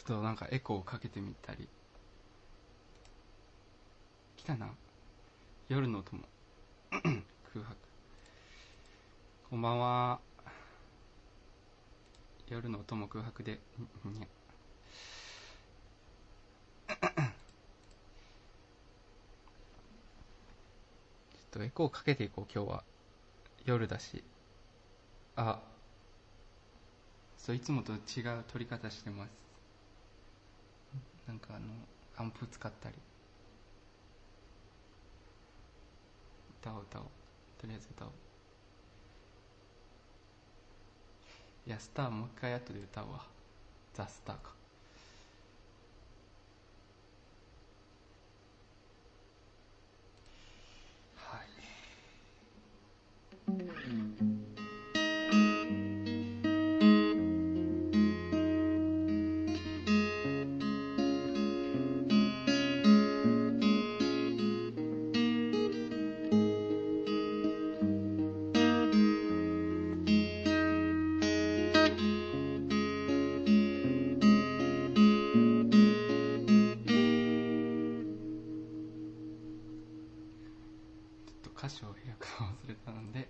ちょっとなんかエコーをかけてみたり。来たな。夜の音も空白。こんばんは。夜の音も空白でにゃちょっとエコーかけていこう。今日は夜だし。そう、いつもと違う撮り方してます。なんかアンプ使ったり。歌おうとりあえず歌おう。いや、スターもう一回後で歌うわ。ザ・スターか。はい。歌詞を開くの忘れたので、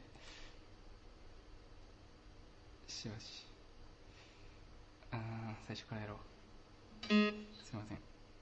しばし最初からやろう。すいません。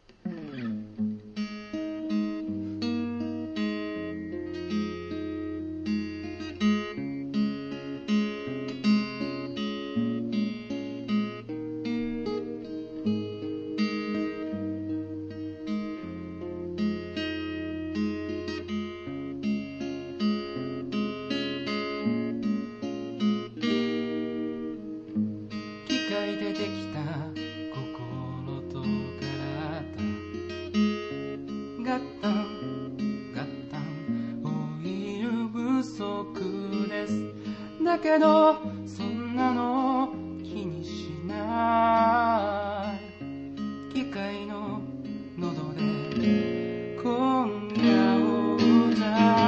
だけどそんなの気にしない。機械の喉で今夜を歌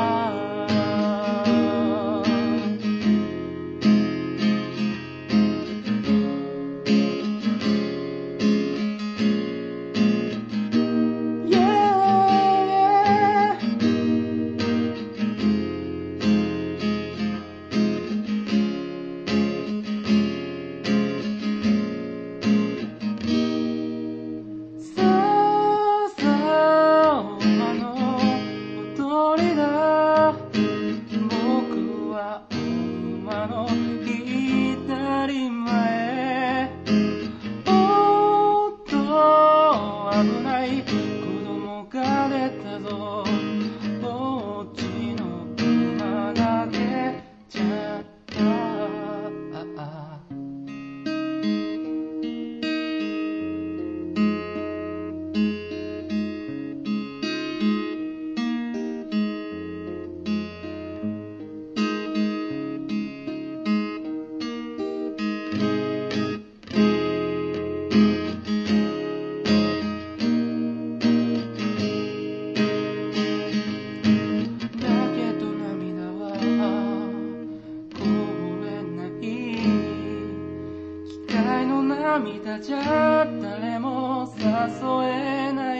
涙じゃ誰も誘えない。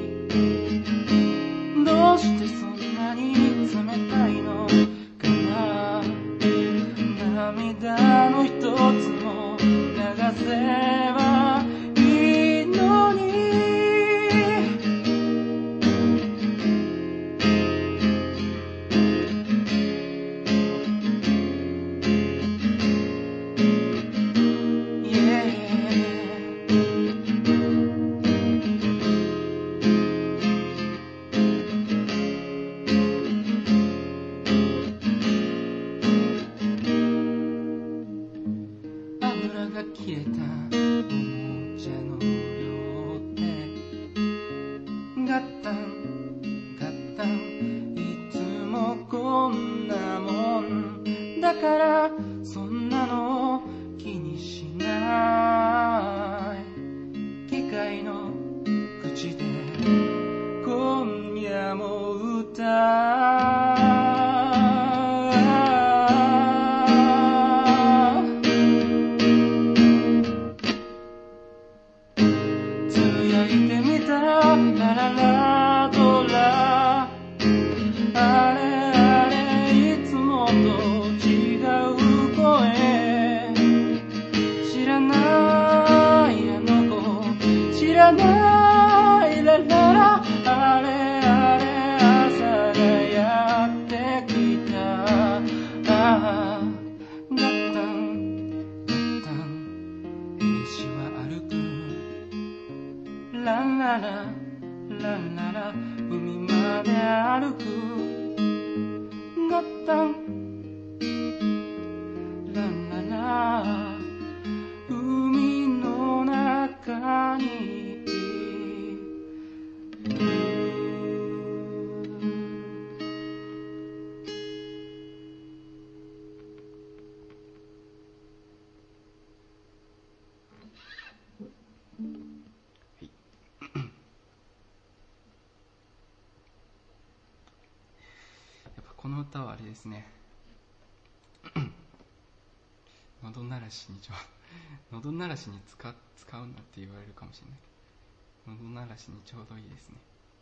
どうしてそんなに冷たいのかな。涙の一つも流せばいいのに。消えたおもちゃの両手ガッタンガッタン、いつもこんなもんだからそんなの気にしない。機械の口で今夜も歌う。 らないラララあれあれ朝がやってきたああガッタンガッタン西は歩くランララランララ海まで歩くガッタンランララ海の中にこの歌はあれですね喉鳴らしに喉鳴らしに使うなって言われるかもしれない喉鳴らしにちょうどいいですね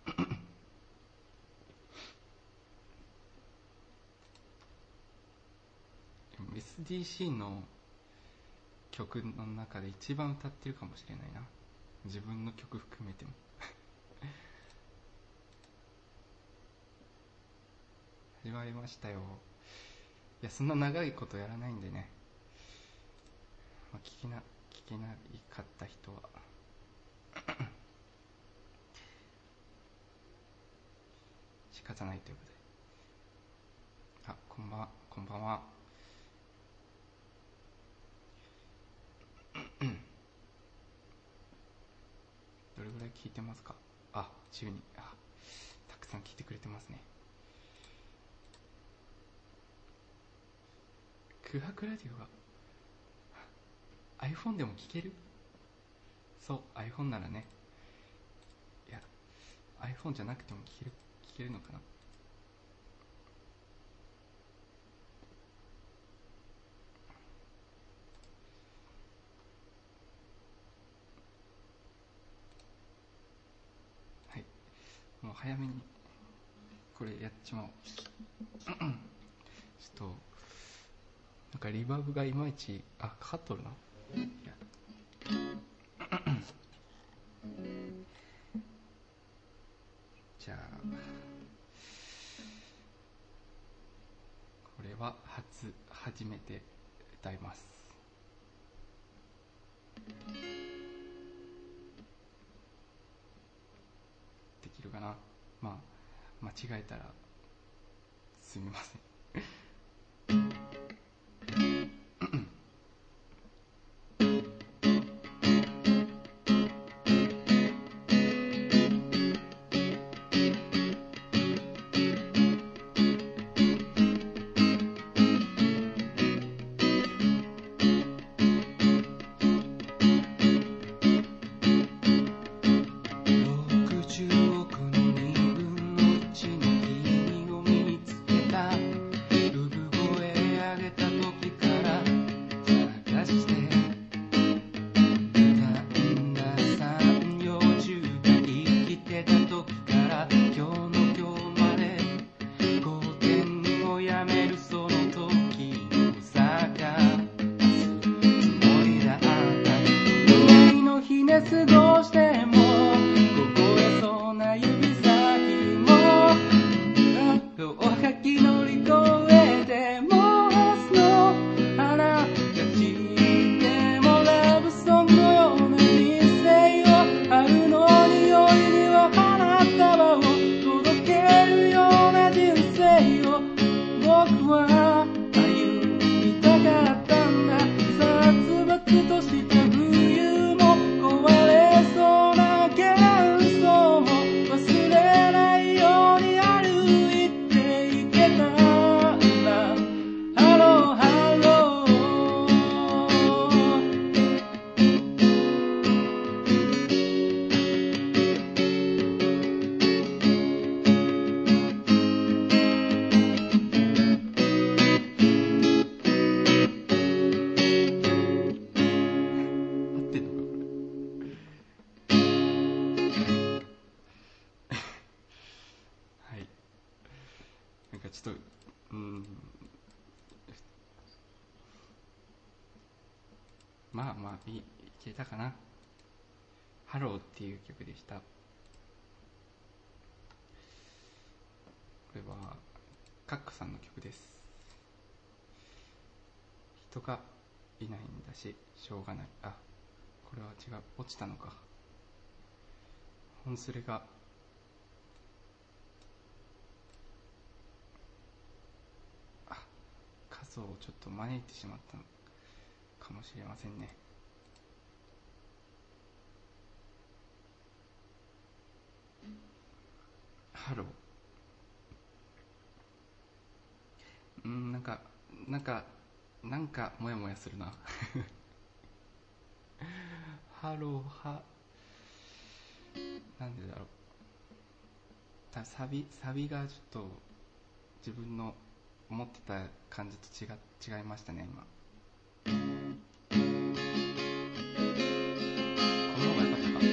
SDC の曲の中で一番歌ってるかもしれないな自分の曲含めても始まりましたよ。いやそんな長いことやらないんでね、聞きないかった人は仕方ないということで。あ、こんばんは、こんばんは。どれぐらい聞いてますか？あ、10人。たくさん聞いてくれてますね。空白ラディオが iPhone でも聞ける？そう、iPhone ならね。いや、iPhone じゃなくても聞けるのかな。はい、もう早めにこれやっちまおうちょっとなんかリバーブがいまいちかかっとるな。じゃあこれは初めて歌います。できるかな。まあ間違えたらすみませんちょっとまあいけたかな。 ハローっていう曲でした。これはカックさんの曲です。人がいないんだししょうがない。あ、これは違う、落ちたのか。本スレが数をちょっと招いてしまったのかもしれませんね。ハロー。なんかモヤモヤするな。ハローはなんでだろう。サビがちょっと自分の思ってた感じと違いましたね。今この方が良かったか。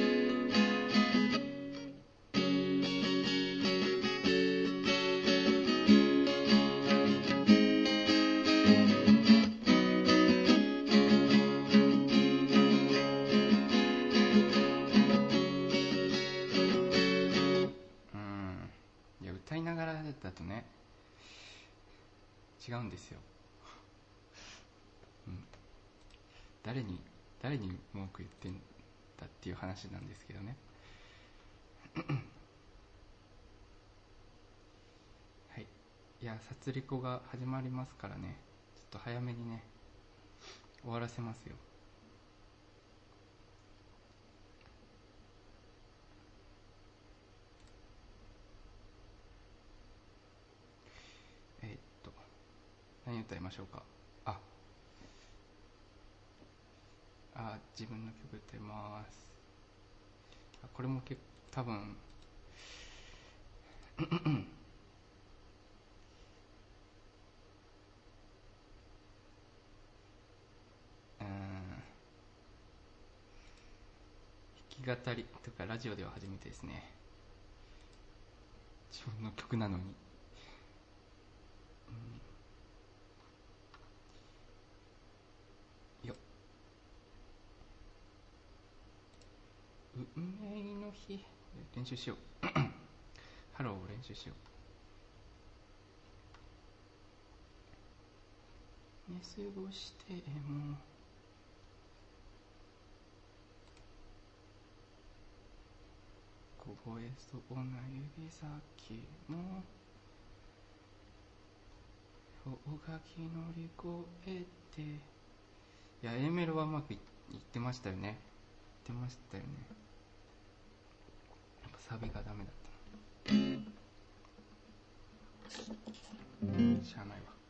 いや、歌いながらだとね違うんですよ。誰に文句言ってんだっていう話なんですけどね。はい。いや、殺リコが始まりますからね、ちょっと早めにね終わらせますよ。何歌いましょうか。自分の曲歌います。これも多分弾き語りとかラジオでは初めてですね。自分の曲なのに。運命の日、練習しよう。ハローを練習しよう。寝過ごしても凍えそうな指先も氷河期乗り越えて。いや、Aメロはうまくいってましたよね。やっぱサビがダメだったな。しゃあないわ。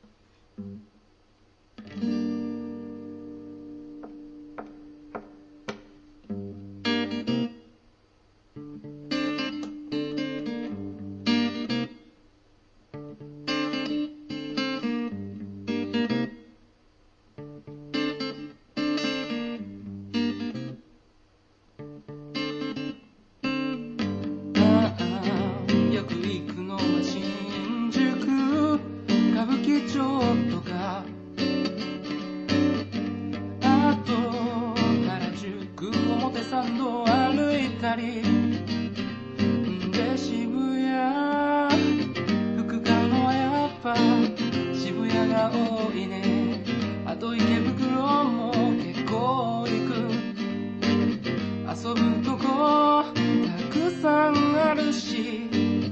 で渋谷福岡のはやっぱ渋谷が多いね。あと池袋も結構行く。遊ぶとこたくさんあるし、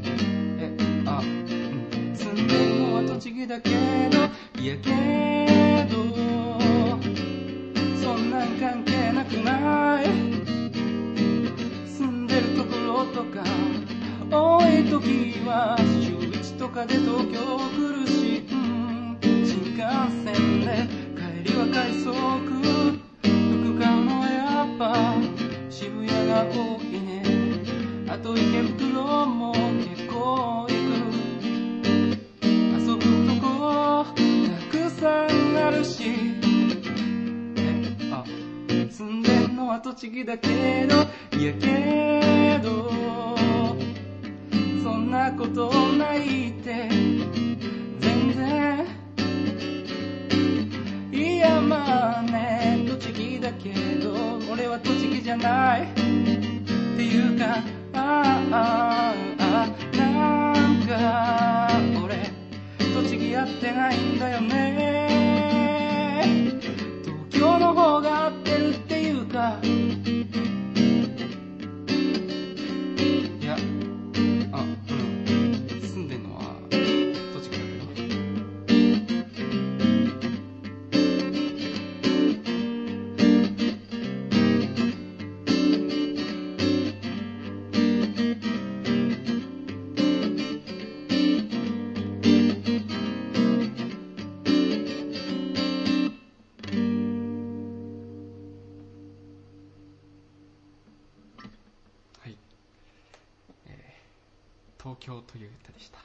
住んでるのは栃木だけど、いやけどそんなん関係なくない。とか多い時は週1とかで東京来るし、新幹線で帰りは快速。福岡のはやっぱ渋谷が多いね。あと池袋も結構行く。遊ぶとこたくさんあるし、住んでんのは栃木だけど、いやけどそんなことないって全然。いやまあね、栃木だけけど俺は栃木じゃないっていうかなんか俺栃木やってないんだよね。東京の方が合ってるっていうか、いや住んでんのは栃木だけど。東京という歌でした。い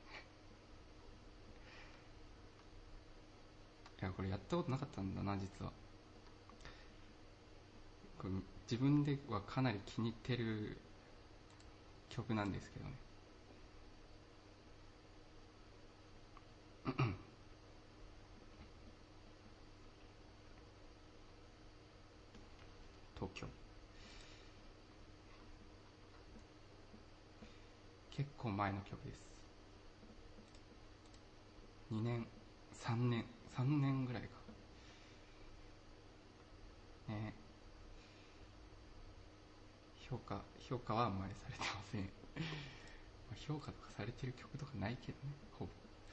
やこれやったことなかったんだな実は。これ自分ではかなり気に入ってる曲なんですけどね。東京結構前の曲です。2年3年ぐらいかね。評価はあんまりされてません評価とかされてる曲とかないけどね、ほぼ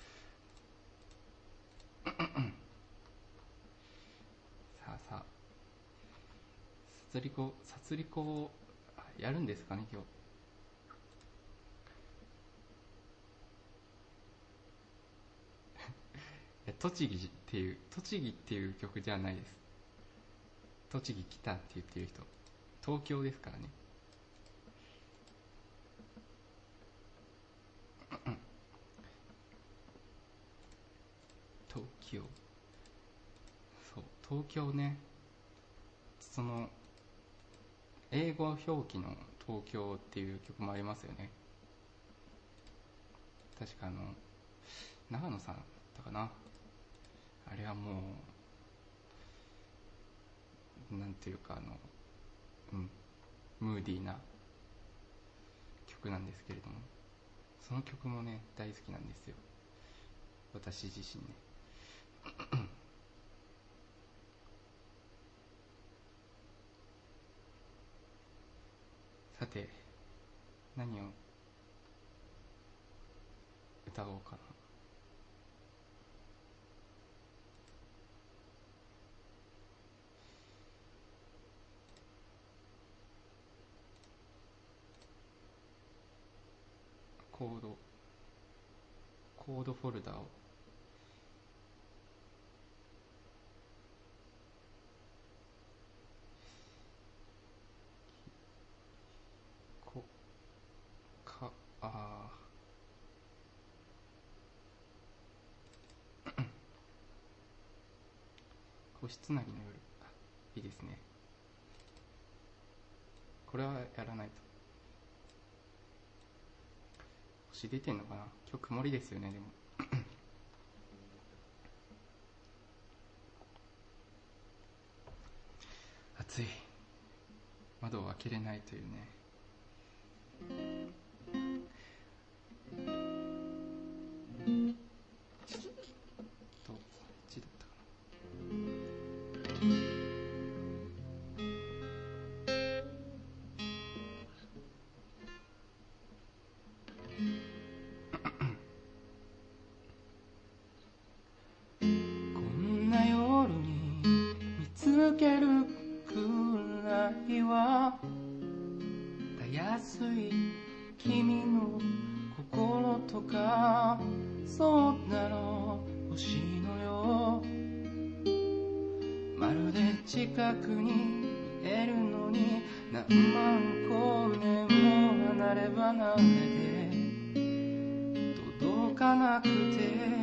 さあ殺戮をやるんですかね今日。栃木っていう曲じゃないです。栃木来たって言ってる人東京ですからね。東京ね。その英語表記の東京っていう曲もありますよね。確か長野さんだったかな。あれはもうなんていうかムーディーな曲なんですけれども、その曲もね大好きなんですよ、私自身ね。さて何を歌おうかな。コードフォルダを個室なぎの夜、いいですね。これはやらないと。星出てんのかな。今日曇りですよね。でも暑い。窓を開けれないというね。どっちだったかな。こんな夜に見つけるくらいはたやすい君の心とか、そうだろう星のよう、まるで近くに見えるのに何万光年も離れ離れで届かなくて、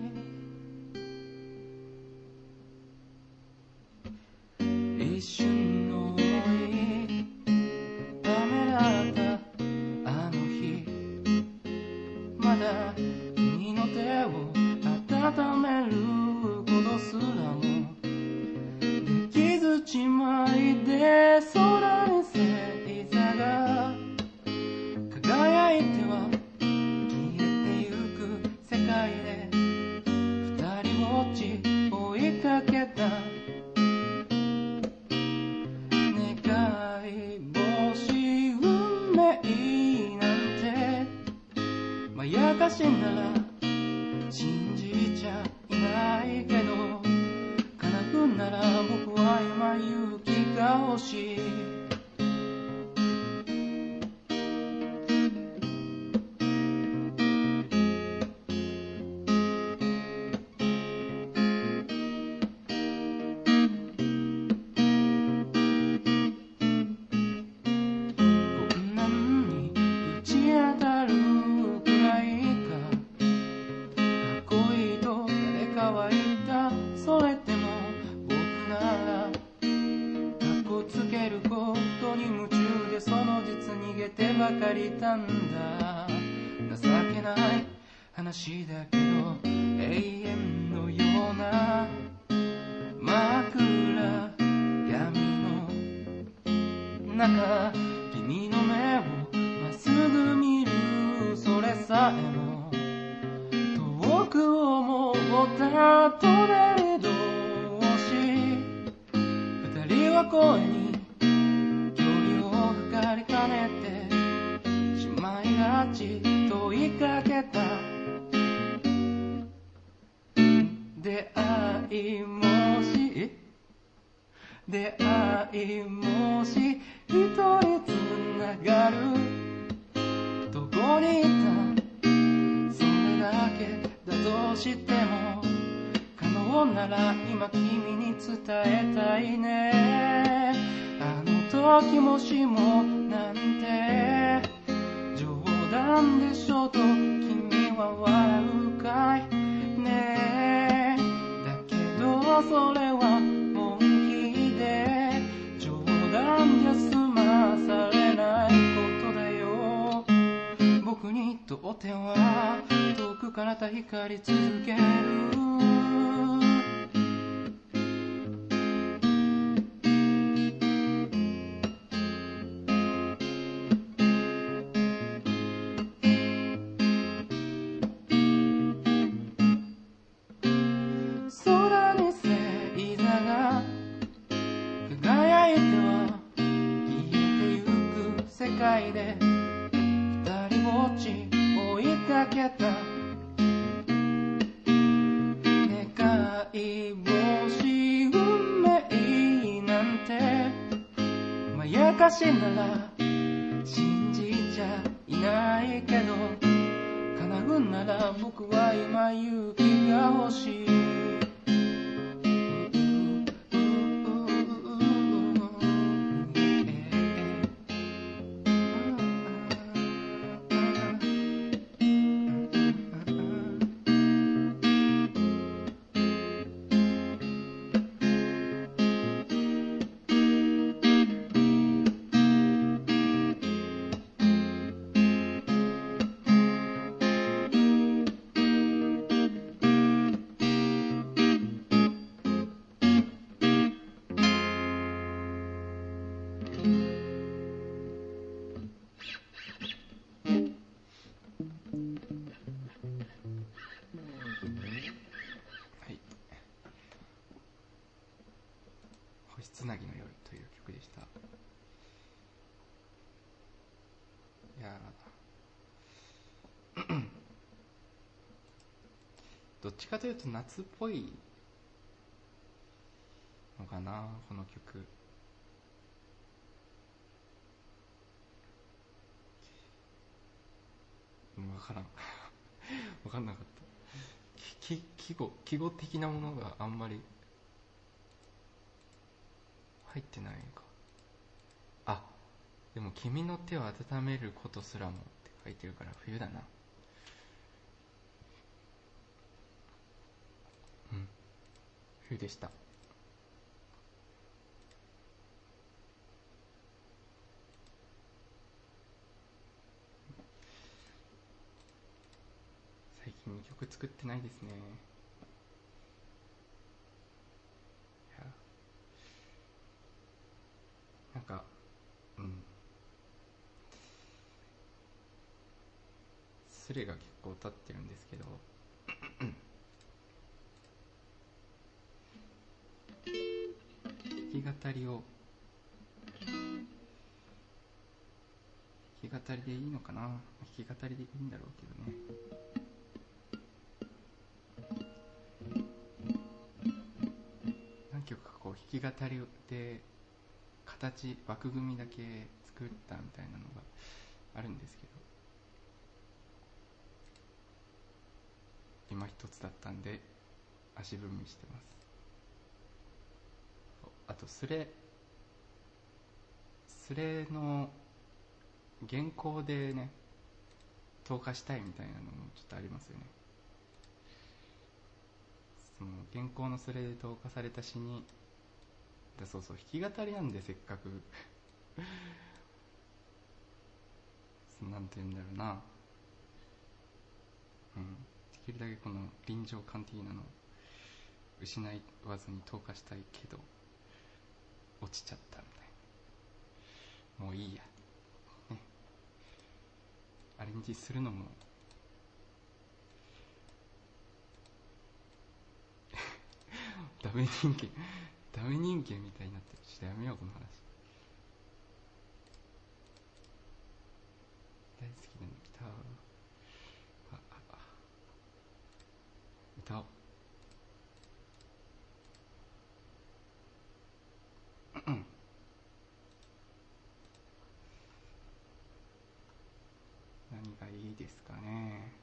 一瞬の想いためらったあの日、まだ君の手を温めることすらもできずじまいで空に星座が輝いては消えてゆく世界で二人ぼっち追いかけた願い星運命なんてまやかしなら信じちゃいないけど叶うなら僕は今勇気が欲しい困難にぶち当たるくらいかかっこいいと誰かは言った。それでも僕ならかっこつけることに夢中でその実逃げてばかりいたんだ。情けない話だけど永遠のような枕闇の中君の目をまっすぐ見るそれさえも遠く思ったとなりどうし二人は恋に距離を測りかねてしまいがち問いかけた出会いもし一人つながるどこにいたそれだけだとしても可能なら今君に伝えたいねあの時もしもなんて冗談でしょと君は笑うかいねだけどそれは本気で冗談じゃ済まされないことだよ僕にとっては遠くからた光り続ける空に星座が輝いては消えてゆく世界で二人ぼっち追いかけた願い星運命なんてまやかしなら信じちゃいないけど叶うなら僕は今勇気が欲しい星つなぎの夜という曲でした。いやどっちかというと夏っぽいのかなこの曲。分からん分かんなかった。季語的なものがあんまり入ってないか。あ、でも君の手を温めることすらもって書いてるから冬だな。冬でした。最近曲作ってないですね。 なんかスレが結構立ってるんですけど弾き語りでいいのかな。弾き語りでいいんだろうけどね。何曲かこう弾き語りで枠組みだけ作ったみたいなのがあるんですけど、今一つだったんで足踏みしてます。あとスレの原稿でね投下したいみたいなのもちょっとありますよね。その原稿のスレで投下された詩にそう弾き語りなんで、せっかくなんて言うんだろうな、できるだけこの臨場感的なのを失わずに投下したいけど落ちちゃったみたいな。もういいや、ね、アレンジするのもダメ人間みたいになってる。ちょっとやめようこの話。大好きなの歌おう何がいいですかね。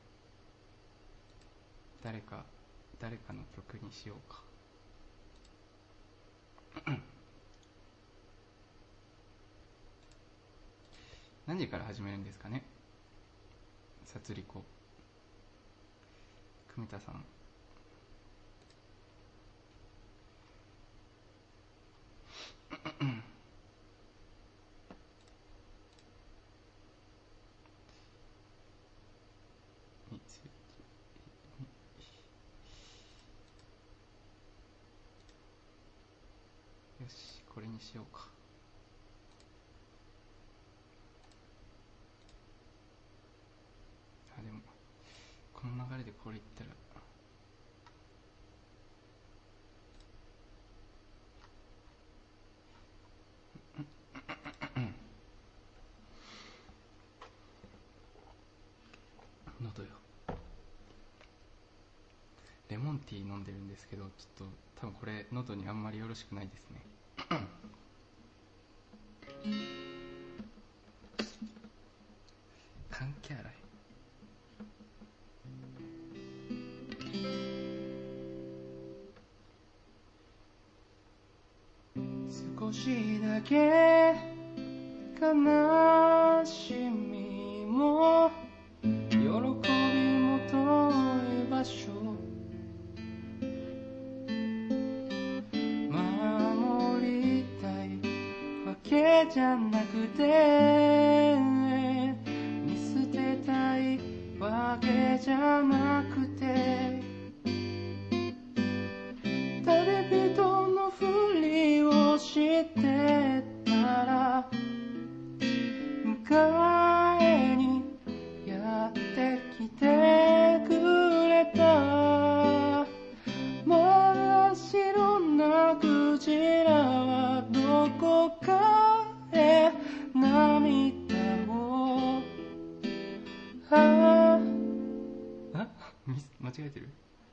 誰かの曲にしようか。何時から始めるんですかね。殺戮を久米田さんよし、これにしようか。でもこの流れでこれ言ったら喉よ。レモンティー飲んでるんですけど、ちょっと多分これ喉にあんまりよろしくないですね。関係あらい。 少しだけ悲しみも喜びも遠い場所、守りたいわけじゃなくて、見捨てたいわけじゃなくて、旅人のふりをしてたら迎えにやってきてくれた。真っ白なクジラはどこかへ涙を間違えてる。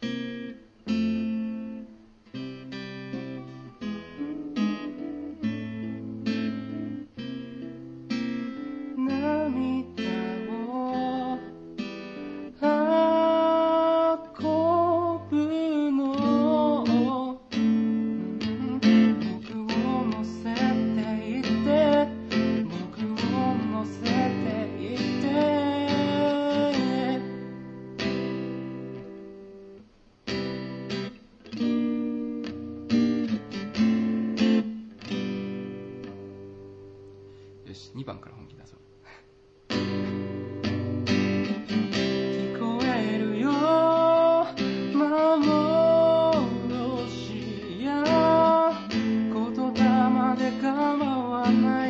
よし、2番から本気出そう。 聞こえるよ幻や言霊で構わない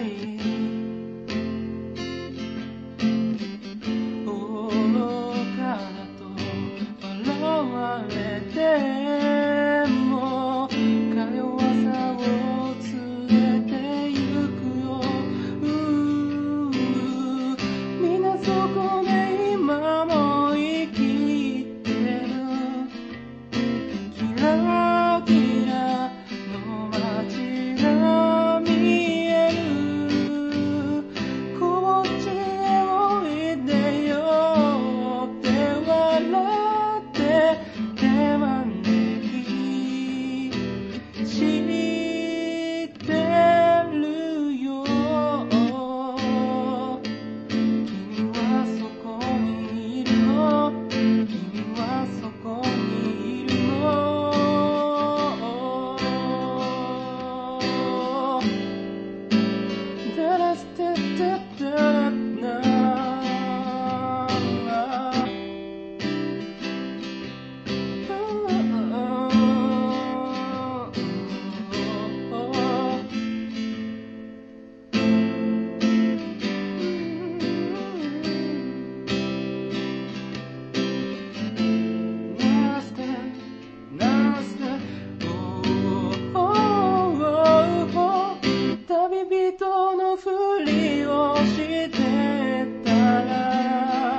旅人のふりをしてたら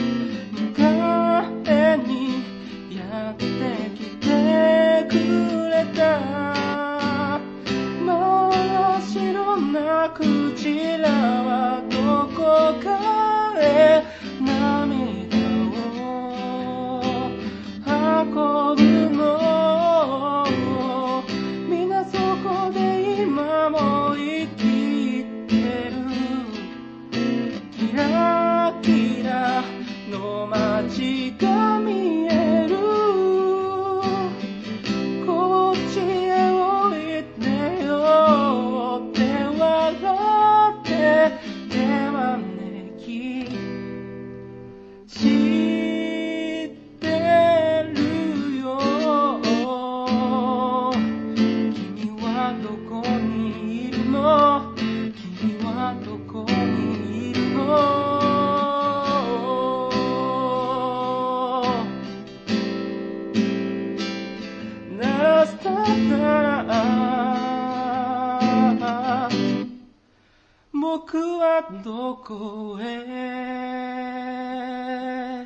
迎えにやってきてくれた。真っ白なクジラはどこかへ涙を運ぶの。皆そこで今も生きてる。キラキラの街が見える。こっちへ降りてよって笑って手招きしてるよ。君はどこにいるの？君はどこにいるの？ナスタタラ僕はどこへ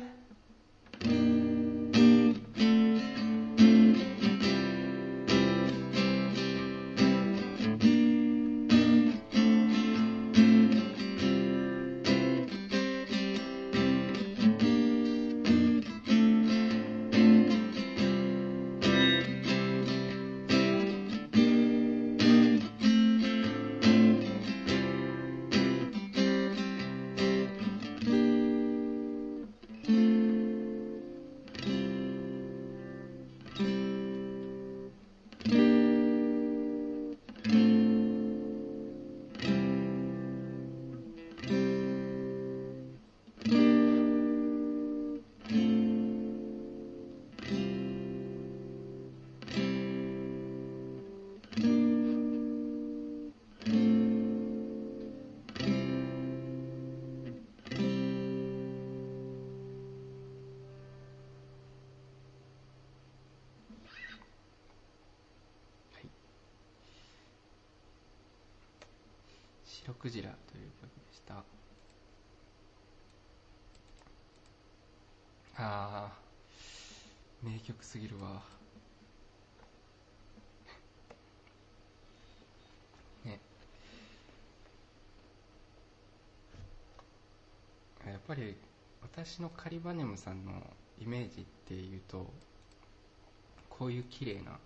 白クジラという曲でした。名曲すぎるわね。やっぱり私のカリバネムさんのイメージっていうとこういう綺麗な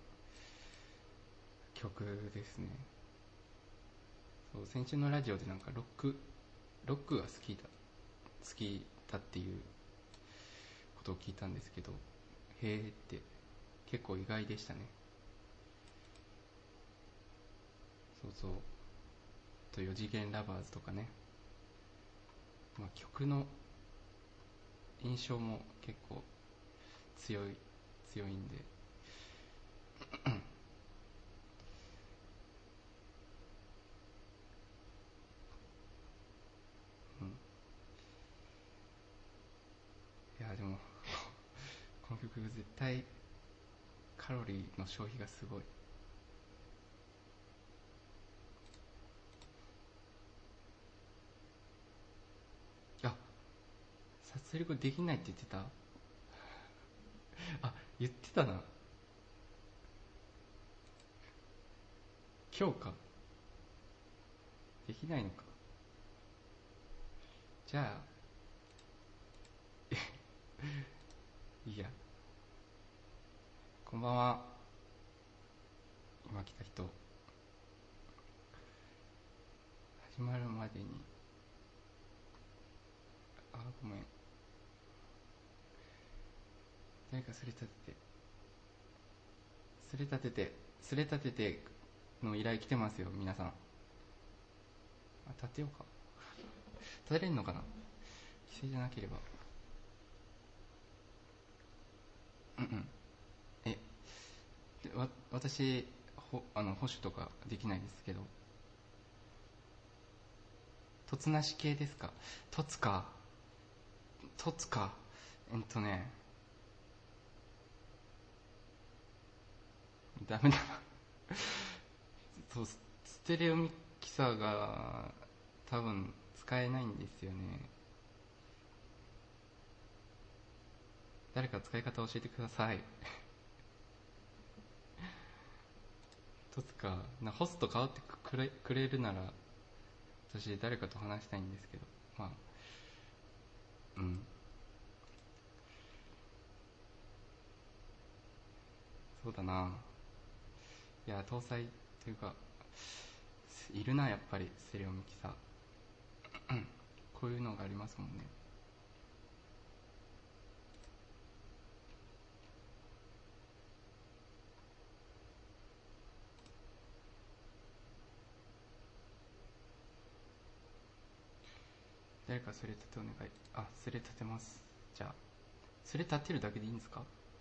曲ですね。そう、先週のラジオでなんかロックが好きだっていうことを聞いたんですけど、へーって結構意外でしたね。そうと4次元ラバーズとかね、曲の印象も結構強いんでいやでもこの曲絶対カロリーの消費がすごい。殺戮できないって言ってた言ってたな。今日か。できないのか。じゃあいいや。こんばんは。今来た人。始まるまでにごめん、誰かすれ立てての依頼来てますよ皆さん。立てようか。立てれんのかな、規制じゃなければ。私保守とかできないですけど。凸なし系ですか。凸かダメだなそう、ステレオミッキサが多分使えないんですよね。誰か使い方教えてください。どうすかホスト変わってくれるなら私誰かと話したいんですけど、まあそうだな。いや搭載というかいるな、やっぱりステレオミキサー。こういうのがありますもんね。誰かそれ立てお願い。それ立てます。じゃあそれ立てるだけでいいんですか？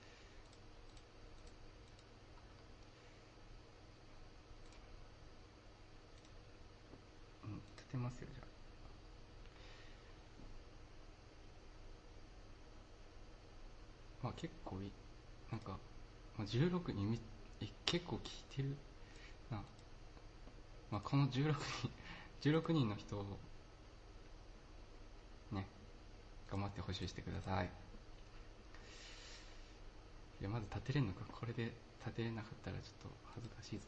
立てますよ。じゃあ結構いい。なんか、16人結構聞いてるな。この16人の人をね、頑張って補習してください。いやまず立てれんのか。これで立てれなかったらちょっと恥ずかしいぞ。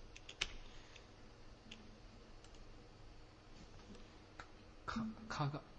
かが